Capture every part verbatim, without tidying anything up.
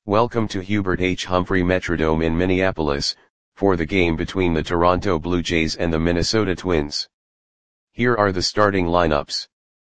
Welcome to Hubert H. Humphrey Metrodome in Minneapolis, for the game between the Toronto Blue Jays and the Minnesota Twins. Here are the starting lineups.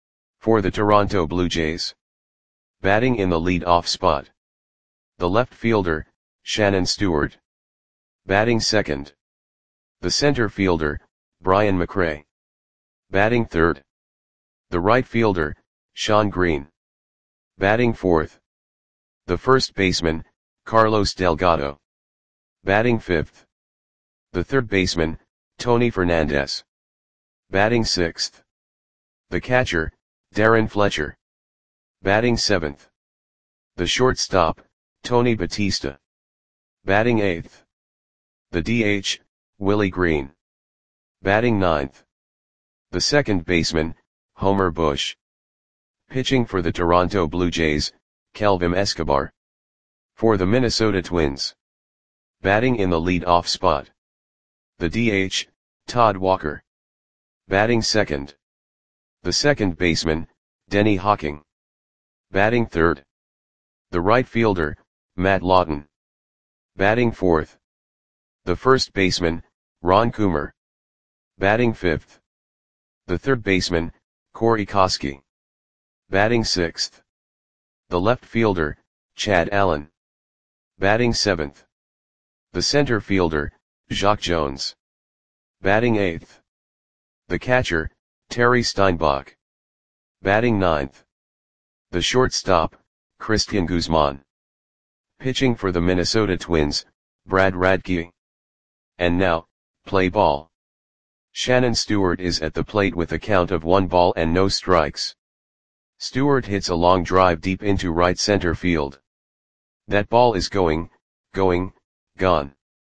For the Toronto Blue Jays. Batting in the lead-off spot. The left fielder, Shannon Stewart. Batting second. The center fielder, Brian McRae. Batting third. The right fielder, Shawn Green. Batting fourth. The first baseman, Carlos Delgado. Batting fifth. The third baseman, Tony Fernandez. Batting sixth. The catcher, Darren Fletcher. Batting seventh. The shortstop, Tony Batista. Batting eighth. The D H, Willie Green. Batting ninth. The second baseman, Homer Bush. Pitching for the Toronto Blue Jays, Kelvin Escobar. For the Minnesota Twins. Batting in the lead-off spot. The D H, Todd Walker. Batting second. The second baseman, Denny Hawking. Batting third. The right fielder, Matt Lawton. Batting fourth. The first baseman, Ron Coomer. Batting fifth. The third baseman, Corey Koskie. Batting sixth. The left fielder, Chad Allen. Batting seventh. The center fielder, Jacque Jones. Batting eighth. The catcher, Terry Steinbach. Batting ninth. The shortstop, Cristian Guzman. Pitching for the Minnesota Twins, Brad Radke. And now, play ball. Shannon Stewart is at the plate with a count of one ball and no strikes. Stewart hits a long drive deep into right center field. That ball is going, going, gone.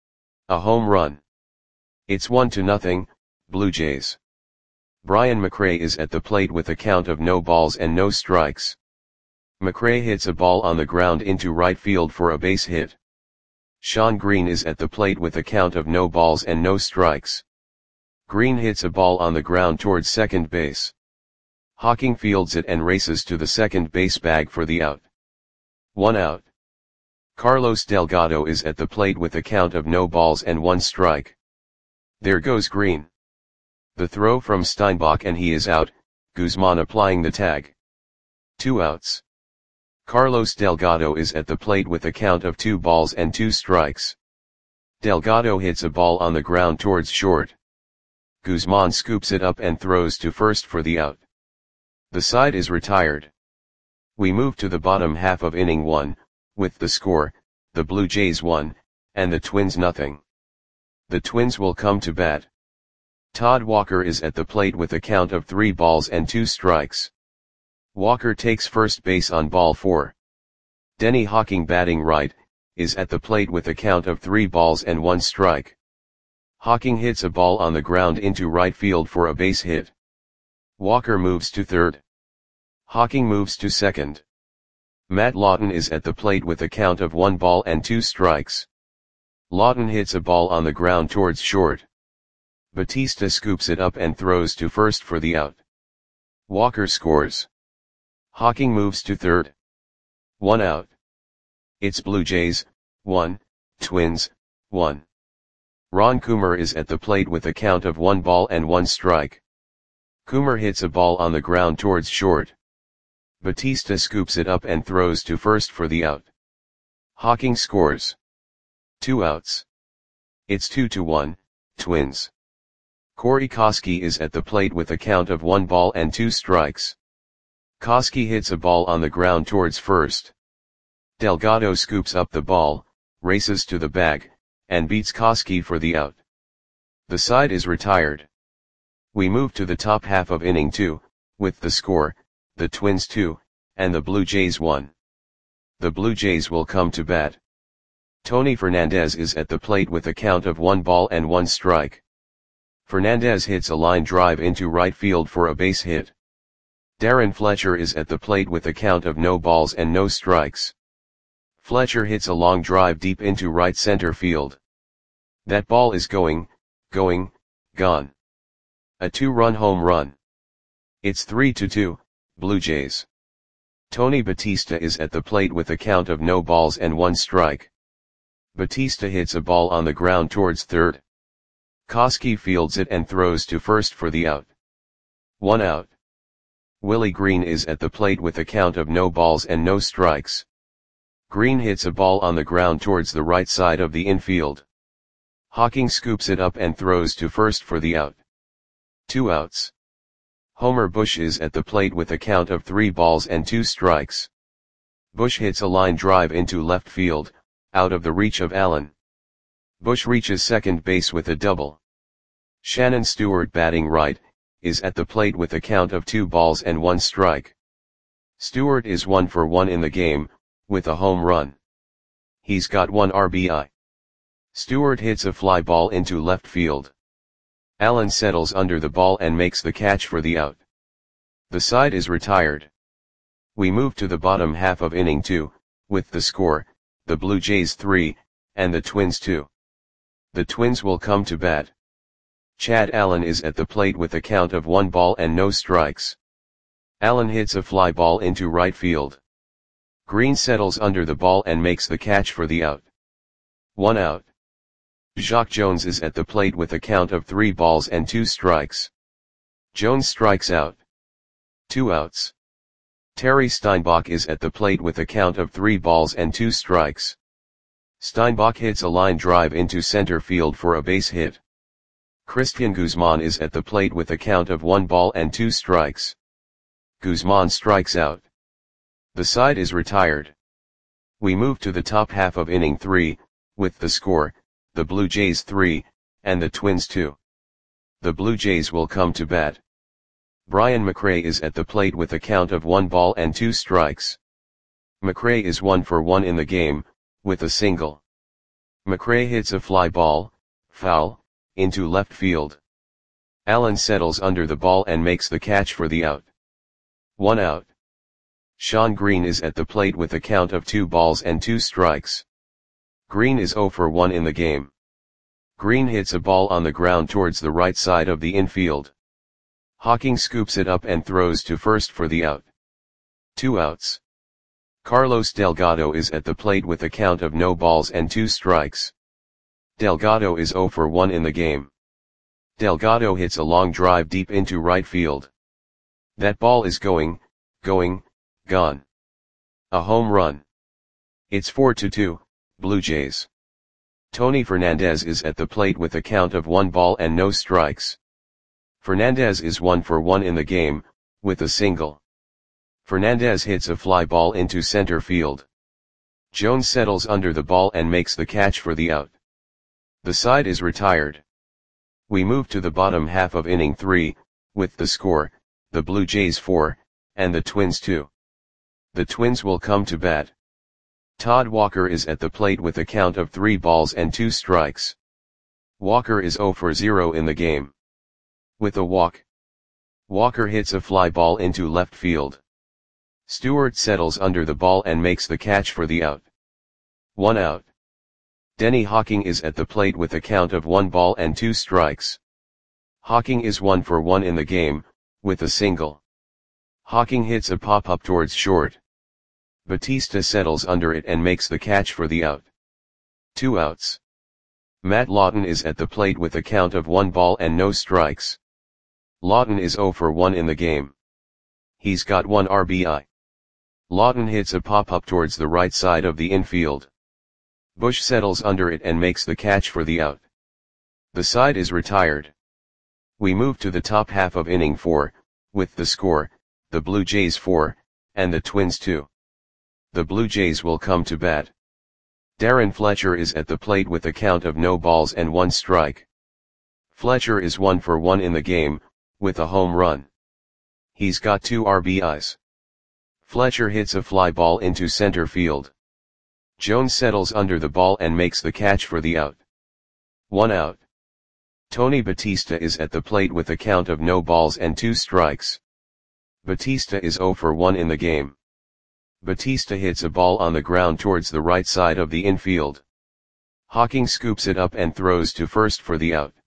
A home run. It's one to nothing, Blue Jays. Brian McRae is at the plate with a count of no balls and no strikes. McRae hits a ball on the ground into right field for a base hit. Shawn Green is at the plate with a count of no balls and no strikes. Green hits a ball on the ground towards second base. Hawking fields it and races to the second base bag for the out. One out. Carlos Delgado is at the plate with a count of no balls and one strike. There goes Green. The throw from Steinbach and he is out, Guzman applying the tag. Two outs. Carlos Delgado is at the plate with a count of two balls and two strikes. Delgado hits a ball on the ground towards short. Guzman scoops it up and throws to first for the out. The side is retired. We move to the bottom half of inning one, with the score, the Blue Jays one, and the Twins nothing. The Twins will come to bat. Todd Walker is at the plate with a count of three balls and two strikes. Walker takes first base on ball four. Denny Hawking batting right, is at the plate with a count of three balls and one strike. Hawking hits a ball on the ground into right field for a base hit. Walker moves to third. Hawking moves to second. Matt Lawton is at the plate with a count of one ball and two strikes. Lawton hits a ball on the ground towards short. Batista scoops it up and throws to first for the out. Walker scores. Hawking moves to third. One out. It's Blue Jays, one, Twins, one. Ron Coomer is at the plate with a count of one ball and one strike. Coomer hits a ball on the ground towards short. Batista scoops it up and throws to first for the out. Hawking scores. Two outs. It's two to one, Twins. Corey Koskie is at the plate with a count of one ball and two strikes. Koskie hits a ball on the ground towards first. Delgado scoops up the ball, races to the bag, and beats Koskie for the out. The side is retired. We move to the top half of inning two, with the score, the Twins two, and the Blue Jays one. The Blue Jays will come to bat. Tony Fernandez is at the plate with a count of one ball and one strike. Fernandez hits a line drive into right field for a base hit. Darren Fletcher is at the plate with a count of no balls and no strikes. Fletcher hits a long drive deep into right center field. That ball is going, going, gone. A two-run home run. It's three to two, Blue Jays. Tony Batista is at the plate with a count of no balls and one strike. Batista hits a ball on the ground towards third. Koski fields it and throws to first for the out. One out. Willie Green is at the plate with a count of no balls and no strikes. Green hits a ball on the ground towards the right side of the infield. Hawking scoops it up and throws to first for the out. Two outs. Homer Bush is at the plate with a count of three balls and two strikes. Bush hits a line drive into left field, out of the reach of Allen. Bush reaches second base with a double. Shannon Stewart, batting right, is at the plate with a count of two balls and one strike. Stewart is one for one in the game, with a home run. He's got one R B I. Stewart hits a fly ball into left field. Allen settles under the ball and makes the catch for the out. The side is retired. We move to the bottom half of inning two, with the score, the Blue Jays three, and the Twins two. The Twins will come to bat. Chad Allen is at the plate with a count of one ball and no strikes. Allen hits a fly ball into right field. Green settles under the ball and makes the catch for the out. One out. Jacque Jones is at the plate with a count of three balls and two strikes. Jones strikes out. Two outs. Terry Steinbach is at the plate with a count of three balls and two strikes. Steinbach hits a line drive into center field for a base hit. Christian Guzman is at the plate with a count of one ball and two strikes. Guzman strikes out. The side is retired. We move to the top half of inning three, with the score, the Blue Jays three, and the Twins two. The Blue Jays will come to bat. Brian McRae is at the plate with a count of one ball and two strikes. McRae is one for one in the game, with a single. McRae hits a fly ball, foul, into left field. Allen settles under the ball and makes the catch for the out. One out. Shawn Green is at the plate with a count of two balls and two strikes. Green is zero for one in the game. Green hits a ball on the ground towards the right side of the infield. Hawking scoops it up and throws to first for the out. Two outs. Carlos Delgado is at the plate with a count of no balls and two strikes. Delgado is zero for one in the game. Delgado hits a long drive deep into right field. That ball is going, going, gone. A home run. It's four to two, Blue Jays. Tony Fernandez is at the plate with a count of one ball and no strikes. Fernandez is one for one in the game, with a single. Fernandez hits a fly ball into center field. Jones settles under the ball and makes the catch for the out. The side is retired. We move to the bottom half of inning three, with the score, the Blue Jays four, and the Twins two. The Twins will come to bat. Todd Walker is at the plate with a count of three balls and two strikes. Walker is zero for zero in the game. With a walk. Walker hits a fly ball into left field. Stewart settles under the ball and makes the catch for the out. One out. Denny Hawking is at the plate with a count of one ball and two strikes. Hawking is one for one in the game, with a single. Hawking hits a pop-up towards short. Batista settles under it and makes the catch for the out. Two outs. Matt Lawton is at the plate with a count of one ball and no strikes. Lawton is zero for one in the game. He's got one R B I. Lawton hits a pop-up towards the right side of the infield. Bush settles under it and makes the catch for the out. The side is retired. We move to the top half of inning four, with the score, the Blue Jays four, and the Twins two. The Blue Jays will come to bat. Darren Fletcher is at the plate with a count of no balls and one strike. Fletcher is one for one in the game, with a home run. He's got two R B Is. Fletcher hits a fly ball into center field. Jones settles under the ball and makes the catch for the out. One out. Tony Batista is at the plate with a count of no balls and two strikes. Batista is zero for one in the game. Batista hits a ball on the ground towards the right side of the infield. Hawking scoops it up and throws to first for the out.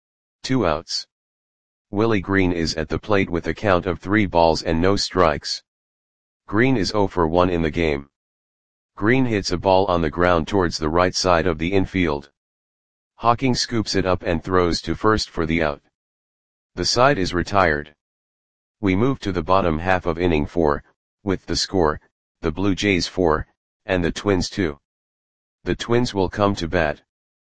Two outs. Willie Green is at the plate with a count of three balls and no strikes. Green is zero for one in the game. Green hits a ball on the ground towards the right side of the infield. Hawking scoops it up and throws to first for the out. The side is retired. We move to the bottom half of inning four, with the score, the Blue Jays four, and the Twins two. The Twins will come to bat.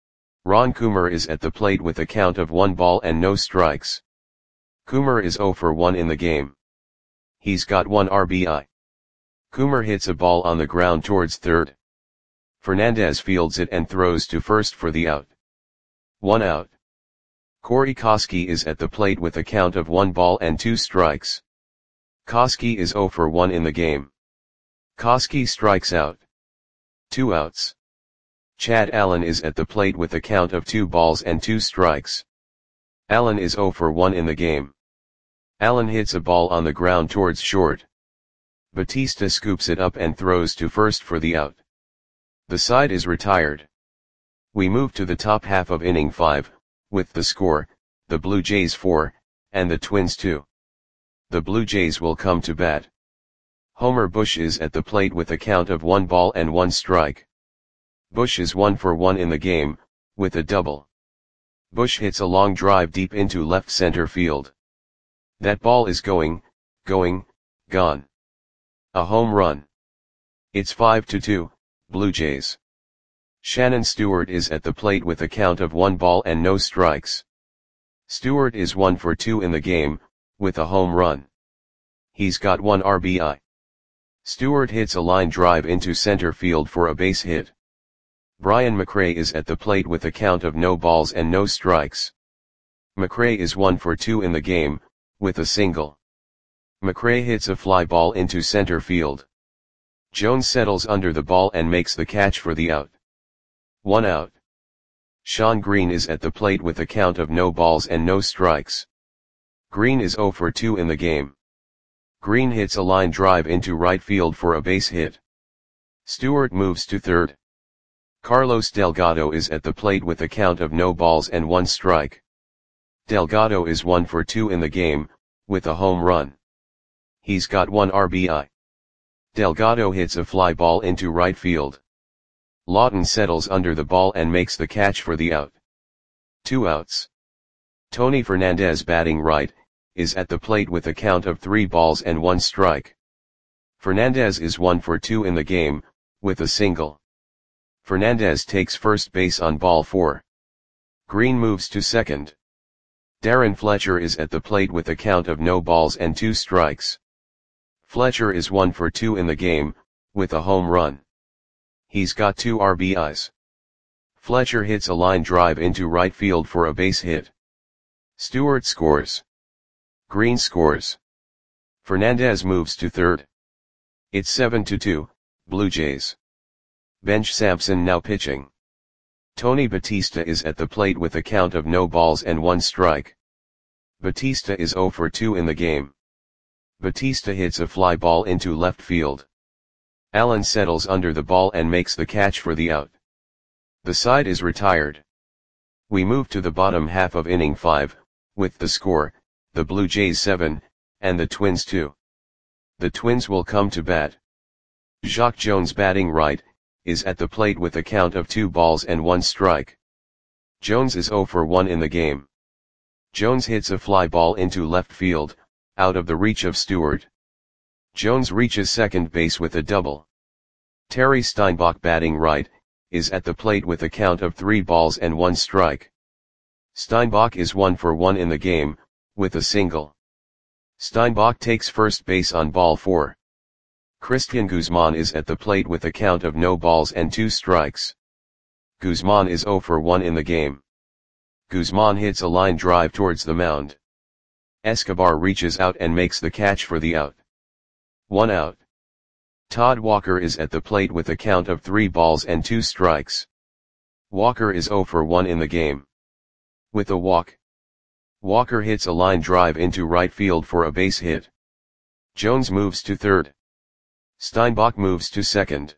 Ron Coomer is at the plate with a count of one ball and no strikes. Coomer is zero for one in the game. He's got one R B I. Coomer hits a ball on the ground towards third. Fernandez fields it and throws to first for the out. One out. Corey Koskie is at the plate with a count of one ball and two strikes. Koskie is zero for one in the game. Koskie strikes out. Two outs. Chad Allen is at the plate with a count of two balls and two strikes. Allen is zero for one in the game. Allen hits a ball on the ground towards short. Batista scoops it up and throws to first for the out. The side is retired. We move to the top half of inning five, with the score, the Blue Jays four, and the Twins two. The Blue Jays will come to bat. Homer Bush is at the plate with a count of one ball and one strike. Bush is one for one in the game, with a double. Bush hits a long drive deep into left center field. That ball is going, going, gone. A home run. It's five to two, Blue Jays. Shannon Stewart is at the plate with a count of one ball and no strikes. Stewart is one for two in the game, with a home run. He's got one R B I. Stewart hits a line drive into center field for a base hit. Brian McRae is at the plate with a count of no balls and no strikes. McRae is one for two in the game, with a single. McRae hits a fly ball into center field. Jones settles under the ball and makes the catch for the out. One out. Sean Green is at the plate with a count of no balls and no strikes. Green is zero for two in the game. Green hits a line drive into right field for a base hit. Stewart moves to third. Carlos Delgado is at the plate with a count of no balls and one strike. Delgado is one for two in the game, with a home run. He's got one R B I. Delgado hits a fly ball into right field. Lawton settles under the ball and makes the catch for the out. Two outs. Tony Fernandez, batting right, is at the plate with a count of three balls and one strike. Fernandez is one for two in the game, with a single. Fernandez takes first base on ball four. Green moves to second. Darren Fletcher is at the plate with a count of no balls and two strikes. Fletcher is one for two in the game, with a home run. He's got two R B Is. Fletcher hits a line drive into right field for a base hit. Stewart scores. Green scores. Fernandez moves to third. It's seven to two, Blue Jays. Bench Sampson now pitching. Tony Batista is at the plate with a count of no balls and one strike. Batista is zero for two in the game. Batista hits a fly ball into left field. Allen settles under the ball and makes the catch for the out. The side is retired. We move to the bottom half of inning five, with the score, the Blue Jays seven, and the Twins two. The Twins will come to bat. Jacque Jones, batting right, is at the plate with a count of two balls and one strike. Jones is zero for one in the game. Jones hits a fly ball into left field, out of the reach of Stewart. Jones reaches second base with a double. Terry Steinbach, batting right, is at the plate with a count of three balls and one strike. Steinbach is one for one in the game, with a single. Steinbach takes first base on ball four. Christian Guzman is at the plate with a count of no balls and two strikes. Guzman is zero for one in the game. Guzman hits a line drive towards the mound. Escobar reaches out and makes the catch for the out. One out. Todd Walker is at the plate with a count of three balls and two strikes. Walker is zero for one in the game. With a walk. Walker hits a line drive into right field for a base hit. Jones moves to third. Steinbach moves to second.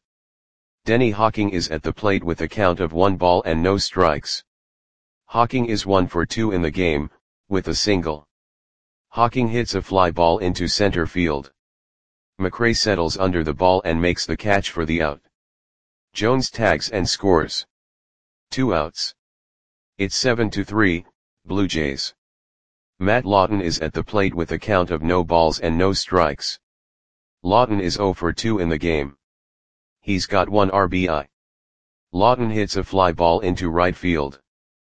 Denny Hawking is at the plate with a count of one ball and no strikes. Hawking is one for two in the game, with a single. Hawking hits a fly ball into center field. McRae settles under the ball and makes the catch for the out. Jones tags and scores. Two outs. It's seven to three, Blue Jays. Matt Lawton is at the plate with a count of no balls and no strikes. Lawton is oh for two in the game. He's got one R B I. Lawton hits a fly ball into right field.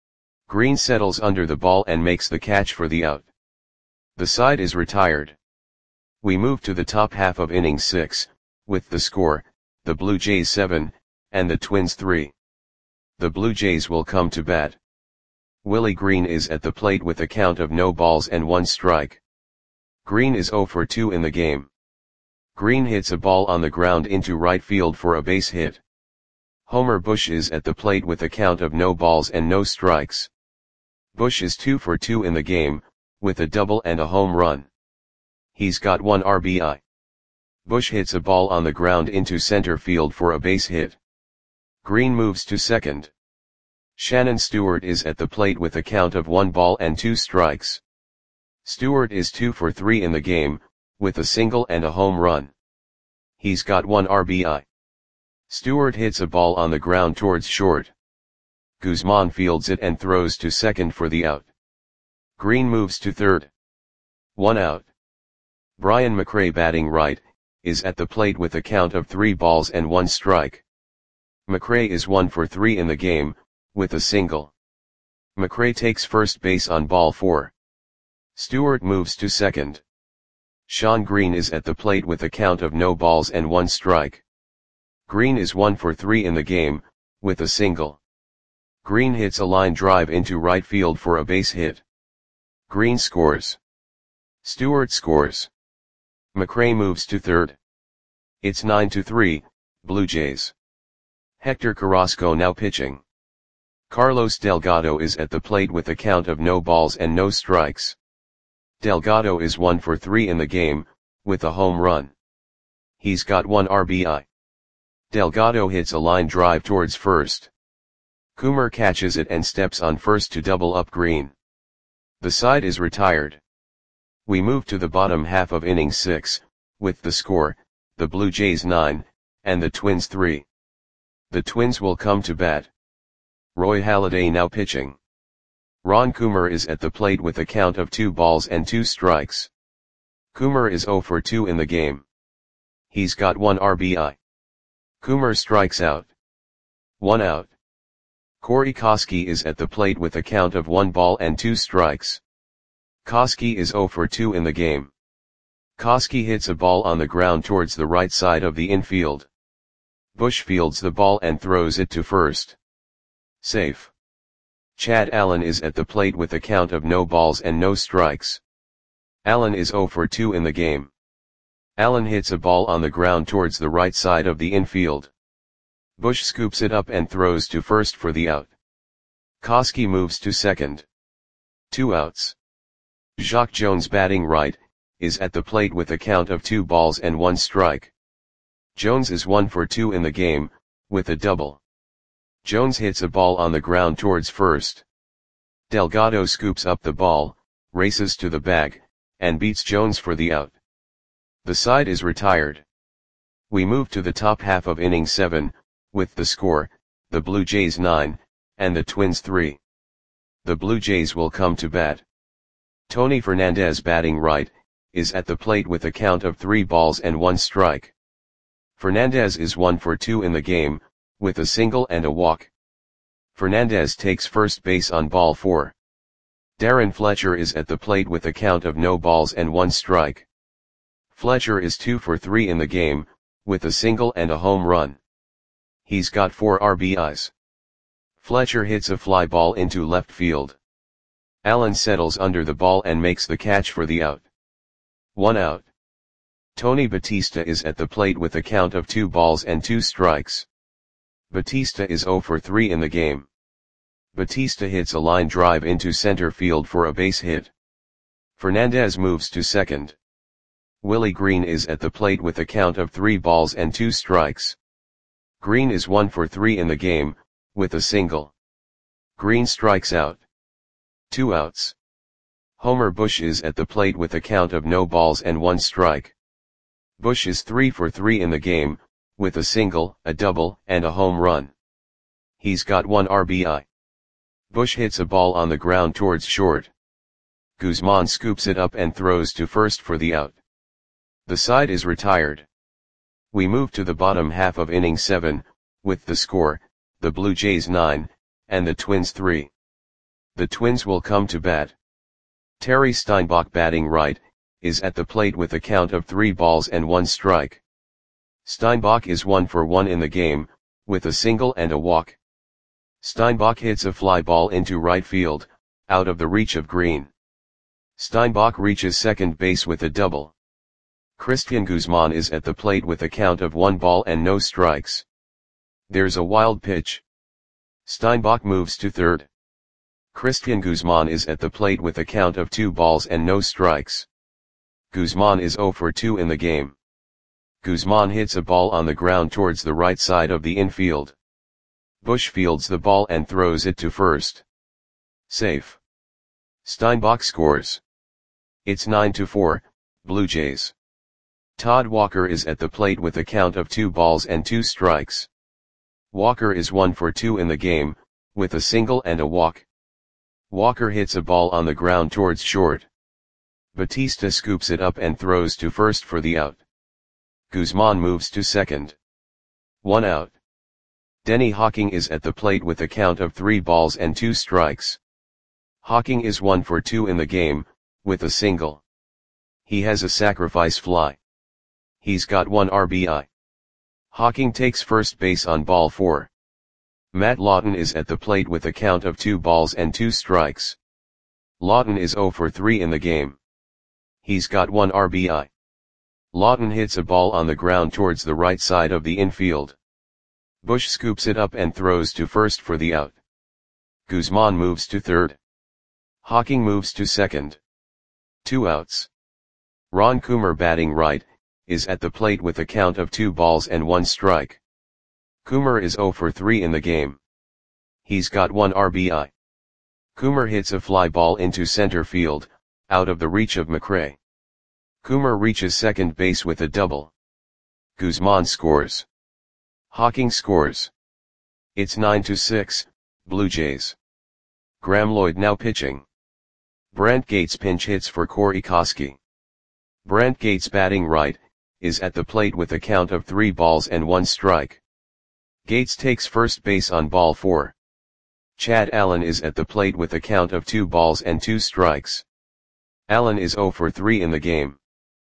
Green settles under the ball and makes the catch for the out. The side is retired. We move to the top half of inning six, with the score, the Blue Jays seven, and the Twins three. The Blue Jays will come to bat. Willie Green is at the plate with a count of no balls and one strike. Green is oh for two in the game. Green hits a ball on the ground into right field for a base hit. Homer Bush is at the plate with a count of no balls and no strikes. Bush is two for two in the game, with a double and a home run. He's got one R B I. Bush hits a ball on the ground into center field for a base hit. Green moves to second. Shannon Stewart is at the plate with a count of one ball and two strikes. Stewart is two for three in the game, with a single and a home run. He's got one R B I. Stewart hits a ball on the ground towards short. Guzman fields it and throws to second for the out. Green moves to third. One out. Brian McRae, batting right, is at the plate with a count of three balls and one strike. McRae is one for three in the game, with a single. McRae takes first base on ball four. Stewart moves to second. Sean Green is at the plate with a count of no balls and one strike. Green is one for three in the game, with a single. Green hits a line drive into right field for a base hit. Green scores. Stewart scores. McRae moves to third. It's nine to three, Blue Jays. Hector Carrasco now pitching. Carlos Delgado is at the plate with a count of no balls and no strikes. Delgado is one for three in the game, with a home run. He's got one R B I. Delgado hits a line drive towards first. Coomer catches it and steps on first to double up Green. The side is retired. We move to the bottom half of inning six, with the score, the Blue Jays nine, and the Twins three. The Twins will come to bat. Roy Halladay now pitching. Ron Coomer is at the plate with a count of two balls and two strikes. Coomer is oh for two in the game. He's got one R B I. Coomer strikes out. One out. Corey Koskie is at the plate with a count of one ball and two strikes. Koskie is oh for two in the game. Koskie hits a ball on the ground towards the right side of the infield. Bush fields the ball and throws it to first. Safe. Chad Allen is at the plate with a count of no balls and no strikes. Allen is oh for two in the game. Allen hits a ball on the ground towards the right side of the infield. Bush scoops it up and throws to first for the out. Koskie moves to second. Two outs. Jacque Jones, batting right, is at the plate with a count of two balls and one strike. Jones is one for two in the game, with a double. Jones hits a ball on the ground towards first. Delgado scoops up the ball, races to the bag, and beats Jones for the out. The side is retired. We move to the top half of inning seven, with the score, the Blue Jays nine, and the Twins three. The Blue Jays will come to bat. Tony Fernandez, batting right, is at the plate with a count of three balls and one strike. Fernandez is one for two in the game, with a single and a walk. Fernandez takes first base on ball four. Darren Fletcher is at the plate with a count of no balls and one strike. Fletcher is two for three in the game, with a single and a home run. He's got four R B Is. Fletcher hits a fly ball into left field. Allen settles under the ball and makes the catch for the out. One out. Tony Batista is at the plate with a count of two balls and two strikes. Batista is oh for three in the game. Batista hits a line drive into center field for a base hit. Fernandez moves to second. Willie Green is at the plate with a count of three balls and two strikes. Green is one for three in the game, with a single. Green strikes out. Two outs. Homer Bush is at the plate with a count of no balls and one strike. Bush is three for three in the game, with a single, a double, and a home run. He's got one R B I. Bush hits a ball on the ground towards short. Guzman scoops it up and throws to first for the out. The side is retired. We move to the bottom half of inning seven, with the score, the Blue Jays nine, and the Twins three. The Twins will come to bat. Terry Steinbach, batting right, is at the plate with a count of three balls and one strike. Steinbach is one for one in the game, with a single and a walk. Steinbach hits a fly ball into right field, out of the reach of Green. Steinbach reaches second base with a double. Christian Guzman is at the plate with a count of one ball and no strikes. There's a wild pitch. Steinbach moves to third. Christian Guzman is at the plate with a count of two balls and no strikes. Guzman is zero for two in the game. Guzman hits a ball on the ground towards the right side of the infield. Bush fields the ball and throws it to first. Safe. Steinbach scores. It's nine to four, Blue Jays. Todd Walker is at the plate with a count of two balls and two strikes. Walker is one for two in the game, with a single and a walk. Walker hits a ball on the ground towards short. Batista scoops it up and throws to first for the out. Guzman moves to second. One out. Denny Hawking is at the plate with a count of three balls and two strikes. Hawking is one for two in the game, with a single. He has a sacrifice fly. He's got one R B I. Hawking takes first base on ball four. Matt Lawton is at the plate with a count of two balls and two strikes. Lawton is zero for three in the game. He's got one R B I. Lawton hits a ball on the ground towards the right side of the infield. Bush scoops it up and throws to first for the out. Guzman moves to third. Hawking moves to second. Two outs. Ron Coomer, batting right, is at the plate with a count of two balls and one strike. Coomer is zero for three in the game. He's got one R B I. Coomer hits a fly ball into center field, out of the reach of McRae. Coomer reaches second base with a double. Guzman scores. Hawking scores. It's nine to six, Blue Jays. Graham Lloyd now pitching. Brant Gates pinch hits for Corey Koskie. Brant Gates, batting right, is at the plate with a count of three balls and one strike. Gates takes first base on ball four. Chad Allen is at the plate with a count of two balls and two strikes. Allen is zero for three in the game.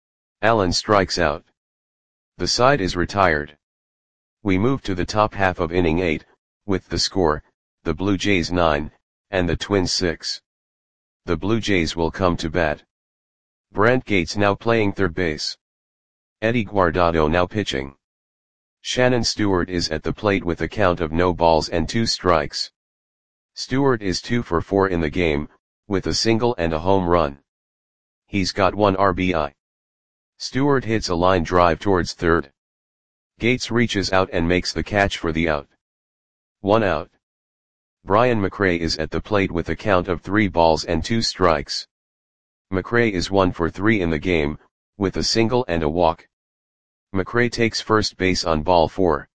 Allen strikes out. The side is retired. We move to the top half of inning eight, with the score, the Blue Jays nine, and the Twins six. The Blue Jays will come to bat. Brant Gates now playing third base. Eddie Guardado now pitching. Shannon Stewart is at the plate with a count of no balls and two strikes. Stewart is two for four in the game, with a single and a home run. He's got one R B I. Stewart hits a line drive towards third. Gates reaches out and makes the catch for the out. One out. Brian McRae is at the plate with a count of three balls and two strikes. McRae is one for three in the game, with a single and a walk. McRae takes first base on ball four.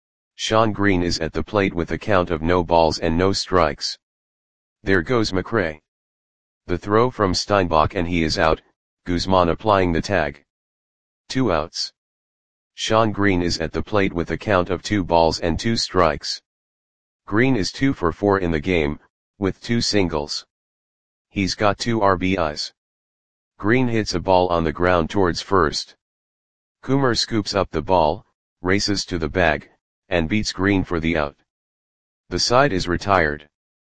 Sean Green is at the plate with a count of no balls and no strikes. There goes McRae. The throw from Steinbach and he is out, Guzman applying the tag. Two outs. Sean Green is at the plate with a count of two balls and two strikes. Green is two for four in the game, with two singles. He's got two R B Is. Green hits a ball on the ground towards first. Coomer scoops up the ball, races to the bag, and beats Green for the out. The side is retired.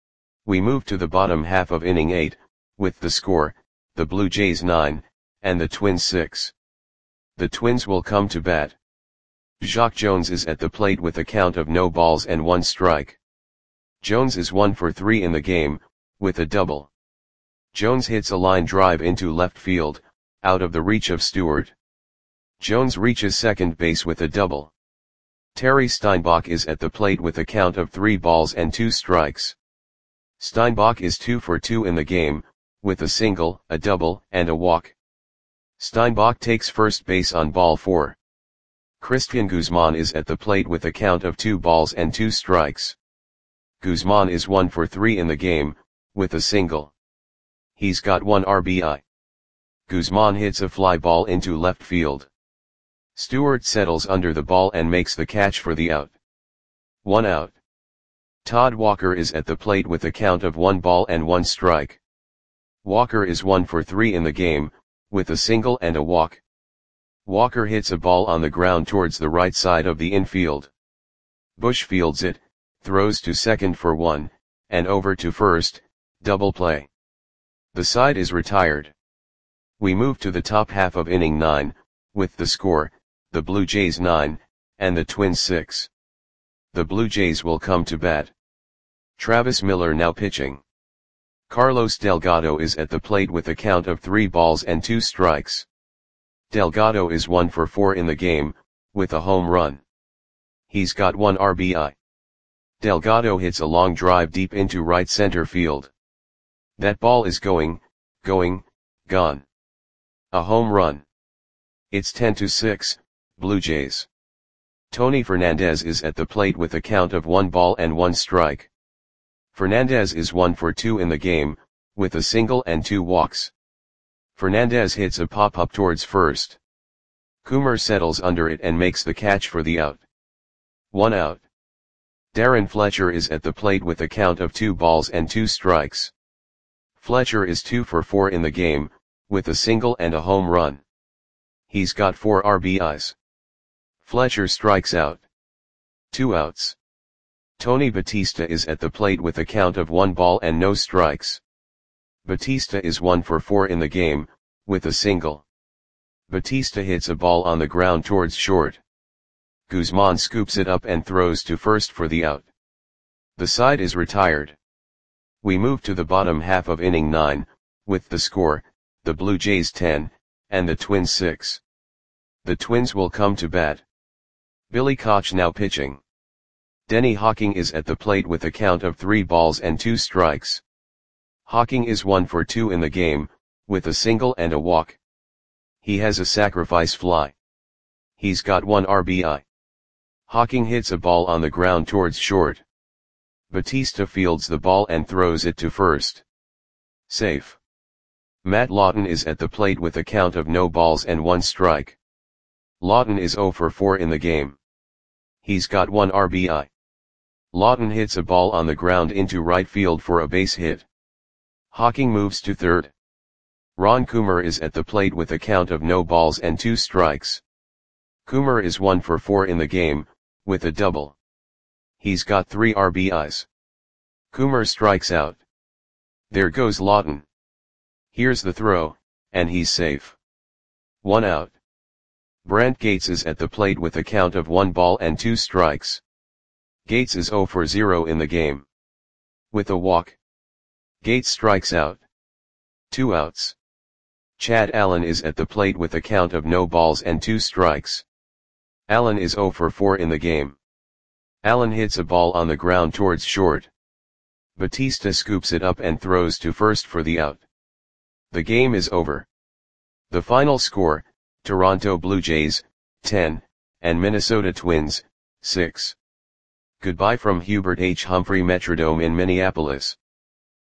We move to the bottom half of inning eight, with the score, the Blue Jays nine, and the Twins six. The Twins will come to bat. Jacque Jones is at the plate with a count of no balls and one strike. Jones is one for three in the game, with a double. Jones hits a line drive into left field, out of the reach of Stewart. Jones reaches second base with a double. Terry Steinbach is at the plate with a count of three balls and two strikes. Steinbach is two for two in the game, with a single, a double, and a walk. Steinbach takes first base on ball four. Christian Guzman is at the plate with a count of two balls and two strikes. Guzman is one for three in the game, with a single. He's got one R B I. Guzman hits a fly ball into left field. Stewart settles under the ball and makes the catch for the out. One out. Todd Walker is at the plate with a count of one ball and one strike. Walker is one for three in the game, with a single and a walk. Walker hits a ball on the ground towards the right side of the infield. Bush fields it, throws to second for one, and over to first, double play. The side is retired. We move to the top half of inning nine, with the score, the Blue Jays nine, and the Twins six. The Blue Jays will come to bat. Travis Miller now pitching. Carlos Delgado is at the plate with a count of three balls and two strikes. Delgado is one for four in the game, with a home run. He's got one R B I. Delgado hits a long drive deep into right center field. That ball is going, going, gone. A home run. It's ten to six, Blue Jays. Tony Fernandez is at the plate with a count of one ball and one strike. Fernandez is one for two in the game, with a single and two walks. Fernandez hits a pop-up towards first. Coomer settles under it and makes the catch for the out. One out. Darren Fletcher is at the plate with a count of two balls and two strikes. Fletcher is two for four in the game, with a single and a home run. He's got four R B Is. Fletcher strikes out. Two outs. Tony Batista is at the plate with a count of one ball and no strikes. Batista is one for four in the game, with a single. Batista hits a ball on the ground towards short. Guzman scoops it up and throws to first for the out. The side is retired. We move to the bottom half of inning nine, with the score, the Blue Jays ten, and the Twins six. The Twins will come to bat. Billy Koch now pitching. Denny Hawking is at the plate with a count of three balls and two strikes. Hawking is one for two in the game, with a single and a walk. He has a sacrifice fly. He's got one R B I. Hawking hits a ball on the ground towards short. Batista fields the ball and throws it to first. Safe. Matt Lawton is at the plate with a count of no balls and one strike. Lawton is zero for four in the game. He's got one R B I. Lawton hits a ball on the ground into right field for a base hit. Hawking moves to third. Ron Coomer is at the plate with a count of no balls and two strikes. Coomer is one for four in the game, with a double. He's got three R B Is. Coomer strikes out. There goes Lawton. Here's the throw, and he's safe. One out. Brent Gates is at the plate with a count of one ball and two strikes. Gates is zero for zero in the game. With a walk. Gates strikes out. Two outs. Chad Allen is at the plate with a count of no balls and two strikes. Allen is zero for four in the game. Allen hits a ball on the ground towards short. Batista scoops it up and throws to first for the out. The game is over. The final score, Toronto Blue Jays, ten, and Minnesota Twins, six. Goodbye from Hubert H. Humphrey Metrodome in Minneapolis.